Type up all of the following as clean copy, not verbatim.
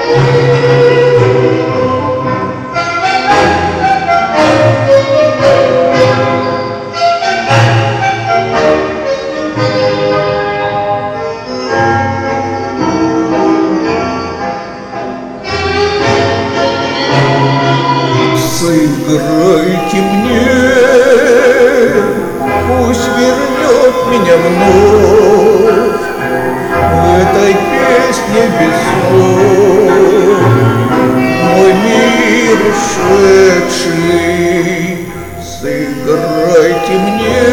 Сыграйте мне, пусть вернет меня вновь в этой песне без слов. Мой мир ушедший, сыграйте мне,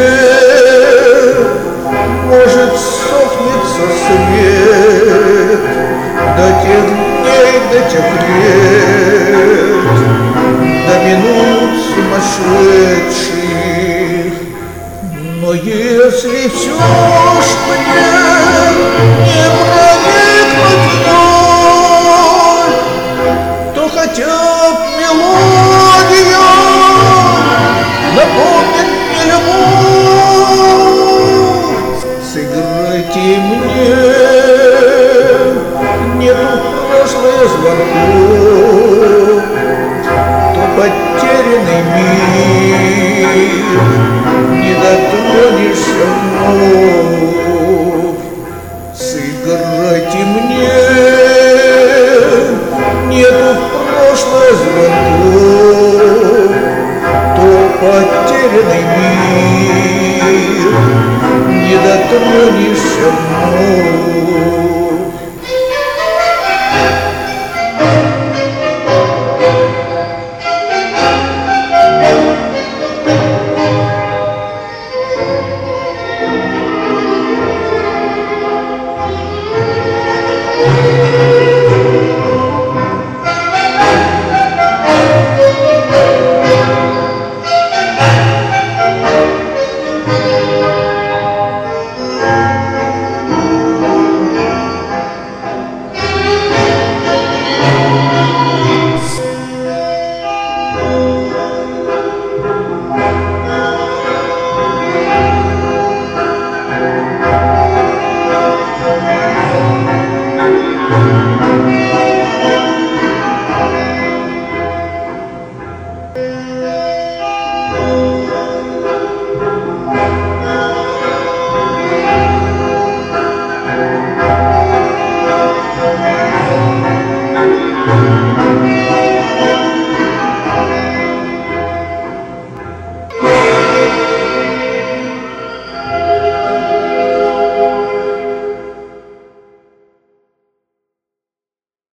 может, сохнется свет до тех дней, до тех лет, до минут сумасшедших. Но если все ж мне не проникнуть вдаль, то хотя б мелодия напомнит мне любовь. Сыграйте мне, нету прошлое звонков, потерянный мир, не дотронешься вновь. Сыграйте мне, нету в прошлое звонков, то потерянный мир, не дотронешься вновь.